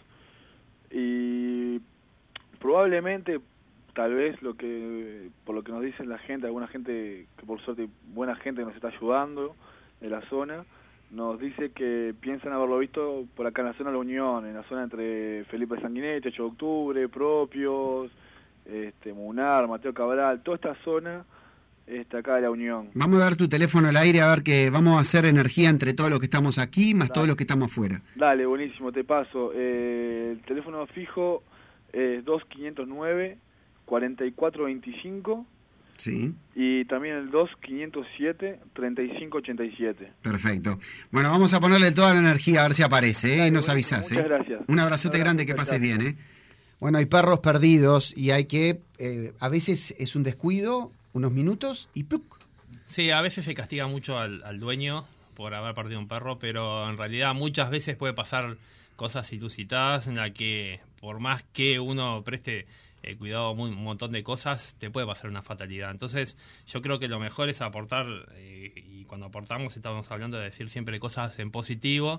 Y probablemente, tal vez, lo que por lo que nos dicen la gente, alguna gente que por suerte, buena gente que nos está ayudando de la zona, nos dice que piensan haberlo visto por acá en la zona de la Unión, en la zona entre Felipe Sanguinetti, ocho de octubre, Propios, este, Munar, Mateo Cabral, toda esta zona está acá de la Unión. Vamos a dar tu teléfono al aire a ver que vamos a hacer energía entre todos los que estamos aquí, más Dale. todos los que estamos afuera. Dale, buenísimo, te paso. Eh, el teléfono fijo es dos quinientos nueve, cuarenta y cuatro veinticinco Sí, y también el dos quinientos siete, treinta y cinco ochenta y siete. perfecto. Bueno, vamos a ponerle toda la energía a ver si aparece, ¿eh? Dale, Y nos buenísimo, avisás, muchas ¿eh? gracias. Un abrazote Un abrazo, grande, que chao, pases chao. bien, ¿eh? Bueno, hay perros perdidos y hay que, eh, a veces es un descuido, unos minutos y ¡pluc! Sí, a veces se castiga mucho al, al dueño por haber perdido un perro, pero en realidad muchas veces puede pasar cosas inusitadas en la que por más que uno preste eh, cuidado a muy- un montón de cosas, te puede pasar una fatalidad. Entonces yo creo que lo mejor es aportar, eh, y cuando aportamos estamos hablando de decir siempre cosas en positivo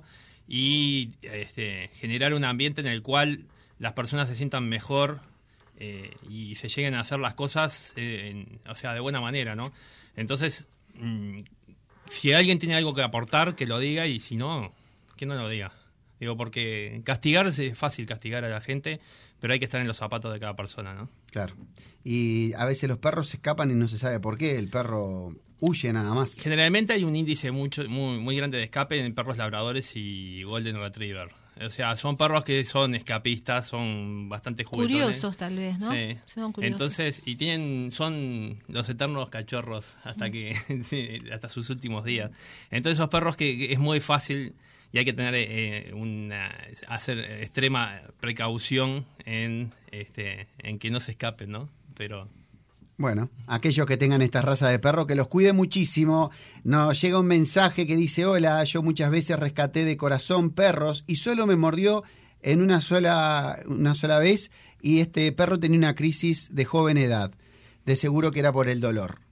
y este, generar un ambiente en el cual las personas se sientan mejor eh, y se lleguen a hacer las cosas, eh, en- o sea, de buena manera, ¿no? Entonces, mm, si alguien tiene algo que aportar, que lo diga, y si no, que no lo diga. Digo, porque castigar es fácil, castigar a la gente, pero hay que estar en los zapatos de cada persona, ¿no? Claro. Y a veces los perros se escapan y no se sabe por qué, el perro huye nada más. Generalmente hay un índice mucho, muy, muy grande de escape en perros labradores y golden retriever. O sea, son perros que son escapistas, son bastante juguetones. Curiosos tal vez, ¿no? Sí. Son curiosos. Entonces, y tienen, son los eternos cachorros hasta que, hasta sus últimos días. Entonces, esos perros que, que es muy fácil y hay que tener eh, una, hacer extrema precaución en, este, en que no se escapen, ¿no? Pero Bueno, aquellos que tengan esta raza de perro, que los cuide muchísimo. Nos llega un mensaje que dice: hola, yo muchas veces rescaté de corazón perros y solo me mordió en una sola, una sola vez, y este perro tenía una crisis de joven edad. De seguro que era por el dolor.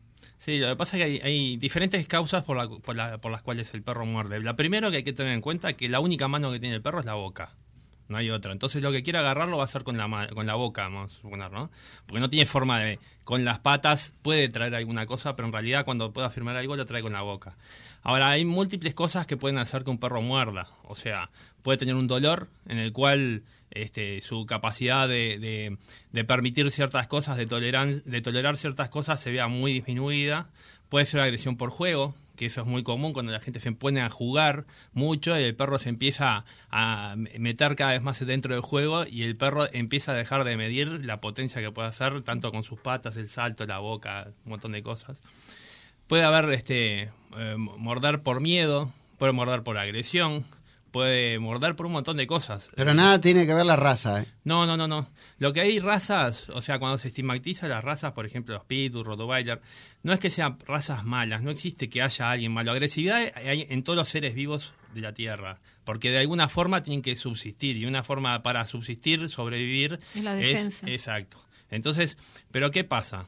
Sí, lo que pasa es que hay, hay diferentes causas por, la, por, la, por las cuales el perro muerde. La primera que hay que tener en cuenta es que la única mano que tiene el perro es la boca. No hay otra. Entonces lo que quiera agarrarlo va a hacer con la con la boca, vamos a suponer, ¿no? Porque no tiene forma de... Con las patas puede traer alguna cosa, pero en realidad cuando pueda firmar algo lo trae con la boca. Ahora, hay múltiples cosas que pueden hacer que un perro muerda. O sea, puede tener un dolor en el cual este, su capacidad de, de, de permitir ciertas cosas, de tolerar, de tolerar ciertas cosas se vea muy disminuida. Puede ser agresión por juego, que eso es muy común cuando la gente se pone a jugar mucho y el perro se empieza a meter cada vez más dentro del juego y el perro empieza a dejar de medir la potencia que puede hacer, tanto con sus patas, el salto, la boca, un montón de cosas. Puede haber este eh, morder por miedo, puede morder por agresión, puede morder por un montón de cosas. Pero nada tiene que ver la raza, ¿eh? No, no, no, no. Lo que hay razas, o sea, cuando se estigmatiza las razas, por ejemplo, los Pitbull, Rottweiler, no es que sean razas malas, no existe que haya alguien malo. Agresividad hay en todos los seres vivos de la Tierra, porque de alguna forma tienen que subsistir, y una forma para subsistir, sobrevivir, es la defensa. Es, exacto. Entonces, ¿pero qué pasa?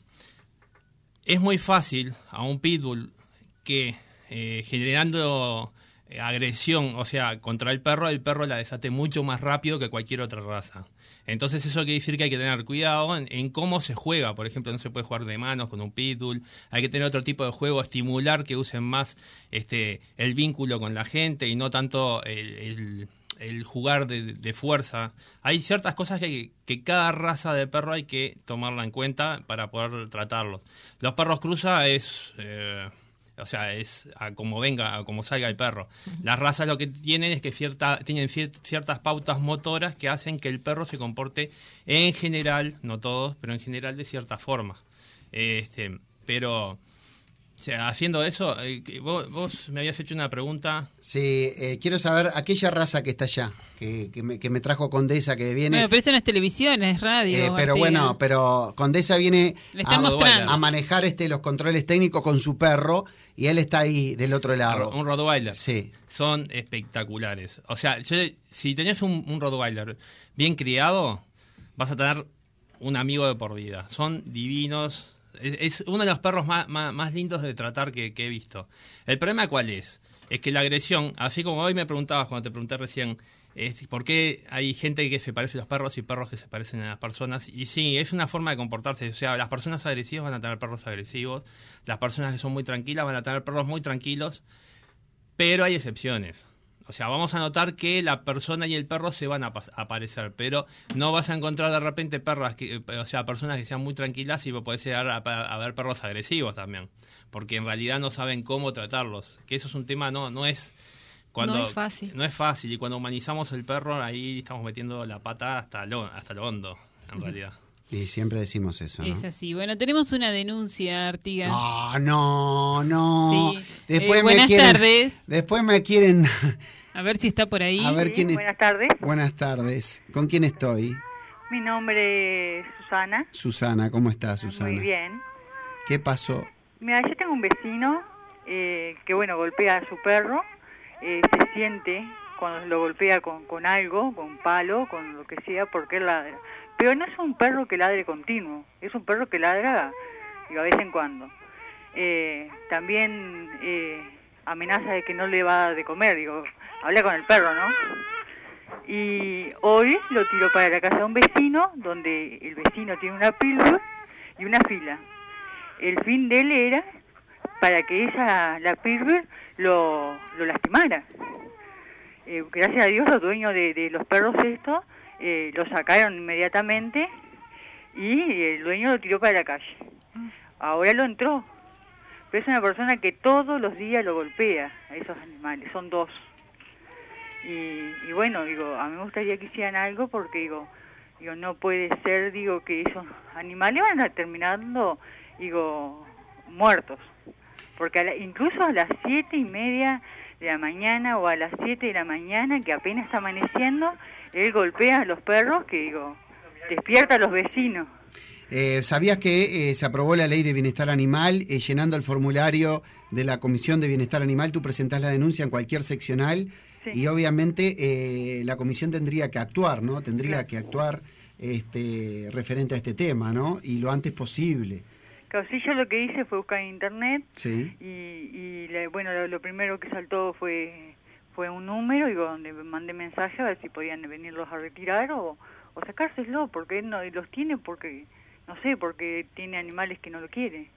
Es muy fácil a un Pitbull que eh, generando agresión, o sea, contra el perro, el perro la desate mucho más rápido que cualquier otra raza. Entonces eso quiere decir que hay que tener cuidado en, en cómo se juega. Por ejemplo, no se puede jugar de manos con un pitbull, hay que tener otro tipo de juego, estimular que usen más este el vínculo con la gente y no tanto el, el, el jugar de, de fuerza. Hay ciertas cosas que, que cada raza de perro hay que tomarla en cuenta para poder tratarlos. Los perros cruza es... Eh, O sea, es a como venga, a como salga el perro. Las razas lo que tienen es que cierta, tienen cier- ciertas pautas motoras que hacen que el perro se comporte en general, no todos, pero en general de cierta forma. Este, pero, o sea, haciendo eso, eh, vos, vos me habías hecho una pregunta. Sí, eh, quiero saber aquella raza que está allá, que, que, me, que me trajo Condesa, que viene... Bueno, pero esto no es televisión, es radio. Eh, pero Ortega. bueno, pero Condesa viene Le están a, mostrando. a manejar este los controles técnicos con su perro y él está ahí del otro lado. Un Rottweiler. Sí. Son espectaculares. O sea, yo, si tenés un, un Rottweiler bien criado, vas a tener un amigo de por vida. Son divinos. Es, es uno de los perros más, más, más lindos de tratar que, que he visto. ¿El problema cuál es? Es que la agresión, así como hoy me preguntabas cuando te pregunté recién, es por qué hay gente que se parece a los perros y perros que se parecen a las personas. Y sí, es una forma de comportarse. O sea, las personas agresivas van a tener perros agresivos, las personas que son muy tranquilas van a tener perros muy tranquilos, pero hay excepciones. O sea, vamos a notar que la persona y el perro se van a, pas- a parecer, pero no vas a encontrar de repente perras, que, o sea, personas que sean muy tranquilas y podés llegar a, a ver perros agresivos también, porque en realidad no saben cómo tratarlos. Que eso es un tema, no, no es... Cuando, no es fácil. No es fácil, y cuando humanizamos el perro, ahí estamos metiendo la pata hasta lo, hasta lo hondo, en realidad. Y siempre decimos eso, ¿no? Es así. Bueno, tenemos una denuncia, Artigas. No, no, no. Sí. Después Eh, me buenas quieren, tardes. Después me quieren... A ver si está por ahí. A ver Sí, quién es... buenas tardes. Buenas tardes. ¿Con quién estoy? Mi nombre es Susana. Susana, ¿cómo estás, Susana? Muy bien. ¿Qué pasó? Mira, yo tengo un vecino eh, que, bueno, golpea a su perro. Eh, se siente cuando lo golpea con, con algo, con un palo, con lo que sea, porque él ladra. Pero no es un perro que ladre continuo, es un perro que ladra, digo, a vez en cuando. Eh, también eh, amenaza de que no le va a dar de comer, digo, habla con el perro, ¿no? Y hoy lo tiró para la casa de un vecino, donde el vecino tiene una pitbull y una fila. El fin de él era para que esa, la pitbull, lo, lo lastimara. Eh, gracias a Dios los dueños de, de los perros estos eh, lo sacaron inmediatamente y el dueño lo tiró para la calle. Ahora lo entró, pero es una persona que todos los días lo golpea a esos animales, son dos. Y, y bueno, digo, a mí me gustaría que hicieran algo porque digo, digo no puede ser, digo, que esos animales van a estar terminando, digo, muertos. Porque a la, incluso a las siete y media de la mañana o a las siete de la mañana, que apenas está amaneciendo, él golpea a los perros que, digo, despierta a los vecinos. Eh, ¿Sabías que eh, se aprobó la ley de bienestar animal? Eh, llenando el formulario de la Comisión de Bienestar Animal, tú presentás la denuncia en cualquier seccional. Sí. Y obviamente eh, la comisión tendría que actuar, ¿no? Tendría claro. que actuar este, referente a este tema, ¿no? Y lo antes posible. Claro, sí, yo lo que hice fue buscar en internet Sí. y, y la- bueno, lo, lo primero que saltó fue fue un número y donde mandé mensaje a ver si podían venirlos a retirar o, o sacárselo, porque él no los tiene porque, no sé, porque tiene animales que no lo quiere.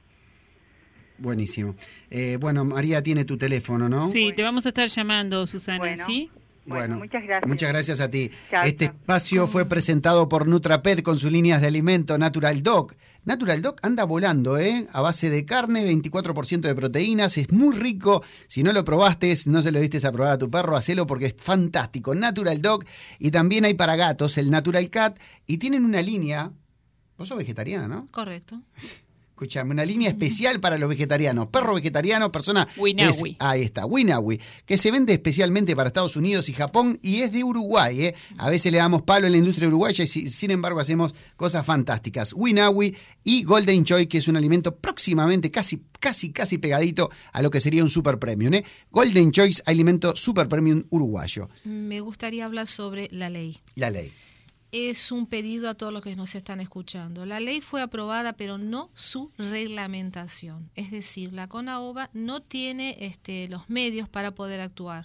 Buenísimo. Eh, bueno, María tiene tu teléfono, ¿no? Sí, te vamos a estar llamando, Susana, Bueno. ¿sí? Bueno, muchas gracias. Muchas gracias a ti. Chao, este chao. espacio fue presentado por Nutrapet con sus líneas de alimento Natural Dog. Natural Dog anda volando, ¿eh? A base de carne, veinticuatro por ciento de proteínas, es muy rico. Si no lo probaste, no se lo diste a probar a tu perro, hacelo porque es fantástico. Natural Dog. Y también hay para gatos, el Natural Cat. Y tienen una línea... Vos sos vegetariana, ¿no? Correcto. Escuchame, una línea especial para los vegetarianos, perro vegetariano, persona... Winawi. es- ahí está, Winawi, que se vende especialmente para Estados Unidos y Japón y es de Uruguay, ¿eh? A veces le damos palo en la industria uruguaya y si- sin embargo hacemos cosas fantásticas. Winawi y Golden Choice, que es un alimento próximamente casi, casi, casi pegadito a lo que sería un super premium, ¿eh? Golden Choice, alimento super premium uruguayo. Me gustaría hablar sobre la ley. La ley. Es un pedido a todos los que nos están escuchando. La ley fue aprobada, pero no su reglamentación. Es decir, la CONAOVA no tiene este, los medios para poder actuar.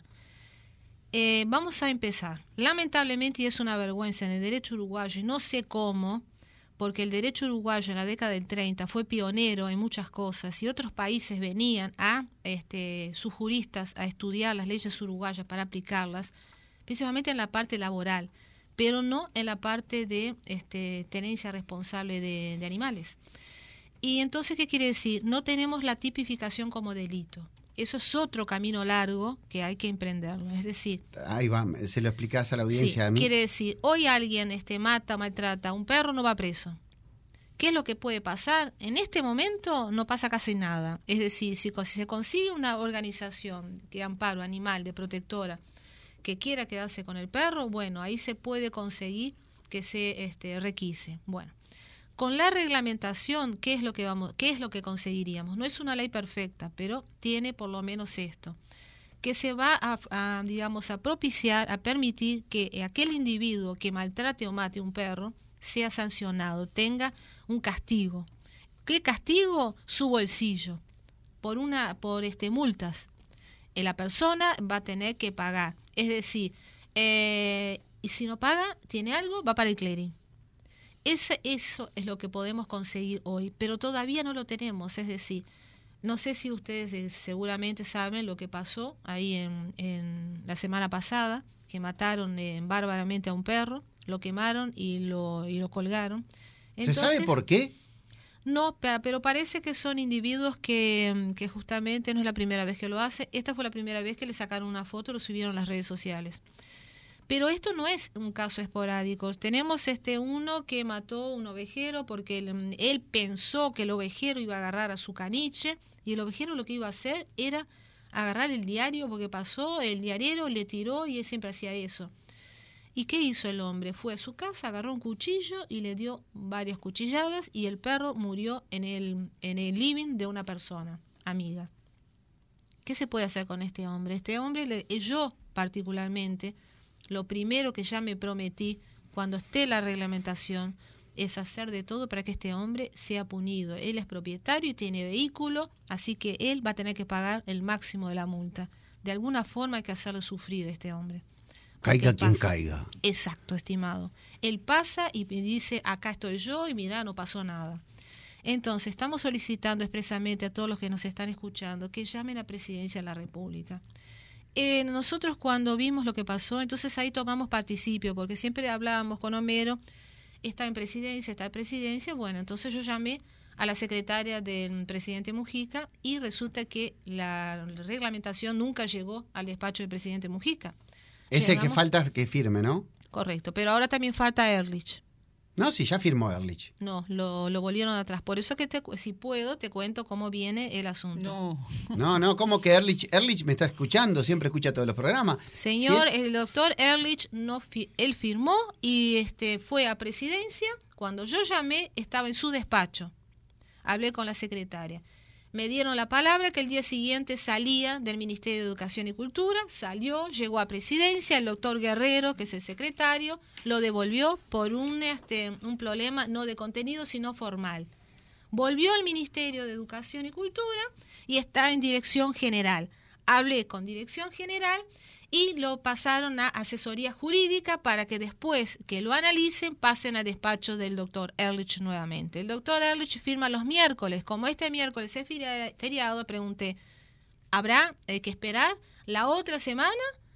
Eh, vamos a empezar. Lamentablemente, y es una vergüenza en el derecho uruguayo, y no sé cómo, porque el derecho uruguayo en la década del treinta fue pionero en muchas cosas y otros países venían a este, sus juristas a estudiar las leyes uruguayas para aplicarlas, principalmente en la parte laboral, pero no en la parte de este, tenencia responsable de, de animales. Y entonces, ¿qué quiere decir? No tenemos la tipificación como delito. Eso es otro camino largo que hay que emprenderlo. Es decir, Ahí va, se lo explicás a la audiencia sí, a mí. quiere decir, hoy alguien este, mata, maltrata a un perro, no va preso. ¿Qué es lo que puede pasar? En este momento no pasa casi nada. Es decir, si, si se consigue una organización de amparo animal, de protectora, que quiera quedarse con el perro, bueno, ahí se puede conseguir que se este, requise. Bueno, con la reglamentación, ¿qué es lo que vamos, qué es lo que conseguiríamos? No es una ley perfecta, pero tiene por lo menos esto, que se va a, a digamos, a propiciar, a permitir que aquel individuo que maltrate o mate un perro sea sancionado, tenga un castigo. ¿Qué castigo? Su bolsillo, por una, por este multas. Eh, La persona va a tener que pagar. Es decir, eh, y si no paga, tiene algo, va para el clearing. Ese, eso es lo que podemos conseguir hoy, pero todavía no lo tenemos. Es decir, no sé si ustedes eh, seguramente saben lo que pasó ahí en, en la semana pasada, que mataron eh, bárbaramente a un perro, lo quemaron y lo, y lo colgaron. ¿Se sabe por qué? No, pe- pero parece que son individuos que, que justamente no es la primera vez que lo hace. Esta fue la primera vez que le sacaron una foto, lo subieron a las redes sociales. Pero esto no es un caso esporádico. Tenemos este uno que mató un ovejero porque él, él pensó que el ovejero iba a agarrar a su caniche y el ovejero lo que iba a hacer era agarrar el diario porque pasó, el diariero le tiró y él siempre hacía eso. ¿Y qué hizo el hombre? Fue a su casa, agarró un cuchillo y le dio varias cuchilladas y el perro murió en el, en el living de una persona, amiga. ¿Qué se puede hacer con este hombre? Este hombre, le, yo particularmente, lo primero que ya me prometí cuando esté la reglamentación es hacer de todo para que este hombre sea punido. Él es propietario y tiene vehículo, así que él va a tener que pagar el máximo de la multa. De alguna forma hay que hacerle sufrir a este hombre. Caiga Porque quien pasa. caiga. Exacto, estimado. Él pasa y dice, acá estoy yo y mira, no pasó nada. Entonces, estamos solicitando expresamente a todos los que nos están escuchando que llamen a Presidencia de la República. Eh, nosotros cuando vimos lo que pasó, entonces ahí tomamos participio, porque siempre hablábamos con Homero, está en presidencia, está en presidencia, bueno, entonces yo llamé a la secretaria del presidente Mujica y resulta que la reglamentación nunca llegó al despacho del presidente Mujica. Es el que Llegamos- falta que firme, ¿no? Correcto, pero ahora también falta Ehrlich. No, sí, ya firmó Ehrlich. No, lo, lo volvieron atrás. Por eso que te, si puedo, te cuento cómo viene el asunto. No. No, no, ¿cómo que Ehrlich? Ehrlich me está escuchando, siempre escucha todos los programas. Señor, Sí. el doctor Ehrlich, no fi- él firmó y este fue a presidencia. Cuando yo llamé, estaba en su despacho. Hablé con la secretaria. Me dieron la palabra que el día siguiente salía del Ministerio de Educación y Cultura, salió, llegó a presidencia, el doctor Guerrero, que es el secretario, lo devolvió por un, este, un problema no de contenido, sino formal. Volvió al Ministerio de Educación y Cultura y está en Dirección General. Hablé con Dirección General y lo pasaron a asesoría jurídica para que después que lo analicen pasen al despacho del doctor Ehrlich nuevamente. El doctor Ehrlich firma los miércoles. Como este miércoles es feriado, pregunté, ¿habrá eh, que esperar la otra semana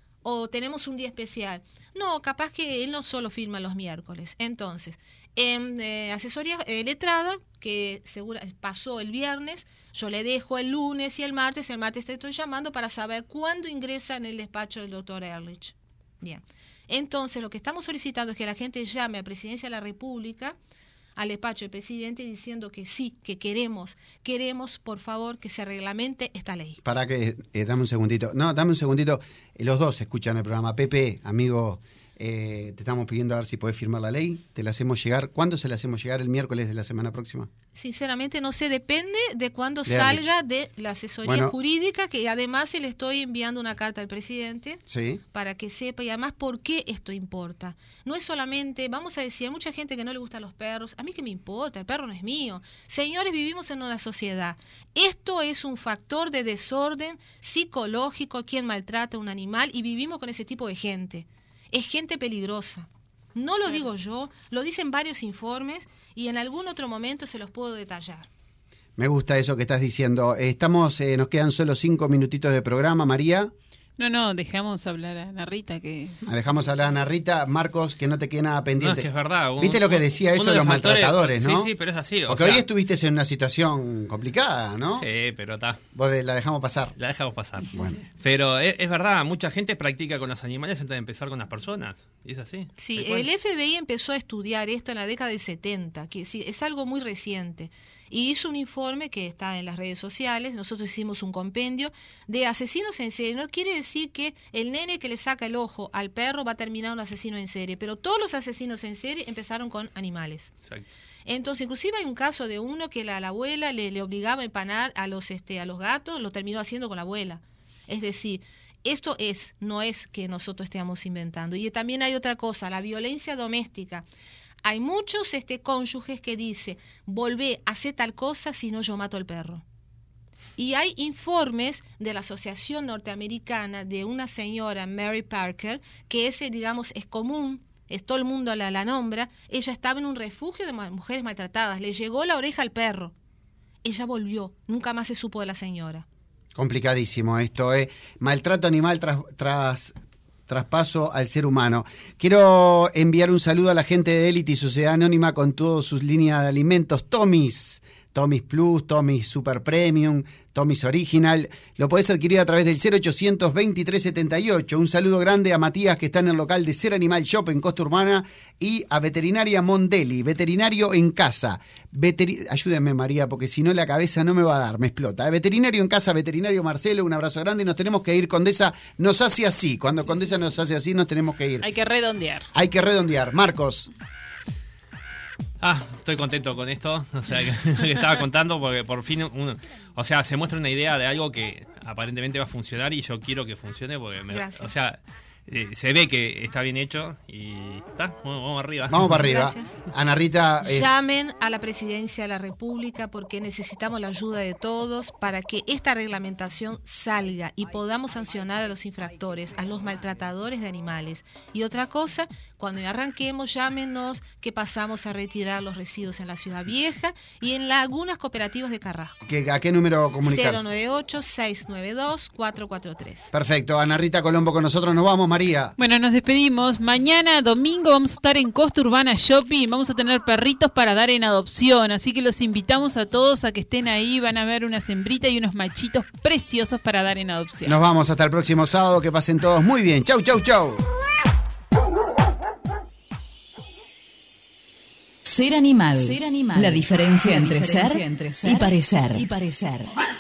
o tenemos un día especial? No, capaz que él no solo firma los miércoles. Entonces, en eh, asesoría eh, letrada, que segura, pasó el viernes, yo le dejo el lunes y el martes, el martes te estoy llamando para saber cuándo ingresa en el despacho del doctor Ehrlich. Bien, entonces lo que estamos solicitando es que la gente llame a Presidencia de la República, al despacho del presidente, diciendo que sí, que queremos, queremos, por favor, que se reglamente esta ley. Para que, eh, dame un segundito, no, dame un segundito, los dos escuchan el programa. Pepe, amigo, eh, te estamos pidiendo a ver si podés firmar la ley, te la hacemos llegar. ¿Cuándo se la hacemos llegar? ¿El miércoles de la semana próxima? Sinceramente no sé, depende de cuándo De salga de la asesoría Bueno. jurídica, que además se le estoy enviando una carta al presidente Sí. para que sepa, y además por qué esto importa. No es solamente, vamos a decir, hay mucha gente que no le gustan los perros, a mí que me importa, el perro no es mío. Señores, vivimos en una sociedad. Esto es un factor de desorden psicológico, quien maltrata a un animal, y vivimos con ese tipo de gente. Es gente peligrosa. No lo digo yo, lo dicen varios informes y en algún otro momento se los puedo detallar. Me gusta eso que estás diciendo. Estamos, eh, nos quedan solo cinco minutitos de programa, María. No, no, dejamos hablar a Ana Rita, que es... Dejamos hablar a Ana Rita. Marcos, que no te quede nada pendiente. No, es que es verdad. Un, ¿Viste lo que decía eso uno de los factores- maltratadores, no? Sí, sí, pero es así. o Porque sea, hoy estuviste en una situación complicada, ¿no? Sí, pero está. Vos de- la dejamos pasar. La dejamos pasar. Bueno. Pero es, es verdad, mucha gente practica con los animales antes de empezar con las personas. Y es así. Sí, tal cual. el F B I empezó a estudiar esto en la década del setenta, que sí, es algo muy reciente. Y hizo un informe que está en las redes sociales. Nosotros hicimos un compendio de asesinos en serie. No quiere decir que el nene que le saca el ojo al perro va a terminar un asesino en serie, pero todos los asesinos en serie empezaron con animales. Exacto. Entonces, inclusive hay un caso de uno que la, la abuela le, le obligaba a empanar a los, este, a los gatos, lo terminó haciendo con la abuela. Es decir, esto es, no es que nosotros estemos inventando. Y también hay otra cosa, la violencia doméstica. Hay muchos este, cónyuges que dicen, volvé, hace tal cosa, si no yo mato al perro. Y hay informes de la Asociación Norteamericana de una señora, Mary Parker, que ese, digamos, es común, es, todo el mundo la, la nombra. Ella estaba en un refugio de ma- mujeres maltratadas, le llegó la oreja al perro. Ella volvió, nunca más se supo de la señora. Complicadísimo esto, ¿eh? Maltrato animal tras, tras traspaso al ser humano. Quiero enviar un saludo a la gente de Élite y Sociedad Anónima con todas sus líneas de alimentos. Tommy's, Tommy's Plus, Tommy's Super Premium, Tommy's Original. Lo podés adquirir a través del cero ochocientos veintitrés setenta y ocho. Un saludo grande a Matías, que está en el local de Ser Animal Shop en Costa Urbana, y a Veterinaria Mondeli, veterinario en casa. Veteri- Ayúdenme, María, porque si no la cabeza no me va a dar, me explota. ¿eh? Veterinario en casa, veterinario Marcelo, un abrazo grande y nos tenemos que ir. Condesa nos hace así. Cuando Condesa nos hace así, nos tenemos que ir. Hay que redondear. Hay que redondear. Marcos. Ah, estoy contento con esto, o sea, que, que estaba contando, porque por fin, uno, o sea, se muestra una idea de algo que aparentemente va a funcionar y yo quiero que funcione, porque, me, Gracias. o sea, eh, se ve que está bien hecho y está, vamos, vamos arriba. Vamos para arriba. Gracias. Ana Rita. eh, Llamen a la Presidencia de la República porque necesitamos la ayuda de todos para que esta reglamentación salga y podamos sancionar a los infractores, a los maltratadores de animales. Y otra cosa, cuando arranquemos, llámenos que pasamos a retirar los residuos en la Ciudad Vieja y en algunas cooperativas de Carrasco. ¿qué- ¿A qué número comunicarse? cero nueve ocho, seis nueve dos, cuatro cuatro tres. Perfecto. Ana Rita Colombo con nosotros. Nos vamos, María. Bueno, nos despedimos. Mañana, domingo, vamos a estar en Costa Urbana Shopping. Vamos a tener perritos para dar en adopción. Así que los invitamos a todos a que estén ahí. Van a ver unas hembritas y unos machitos preciosos para dar en adopción. Nos vamos hasta el próximo sábado. Que pasen todos muy bien. Chau, chau, chau. Ser animal. Ser animal. La diferencia, entre, ser y parecer. Y parecer.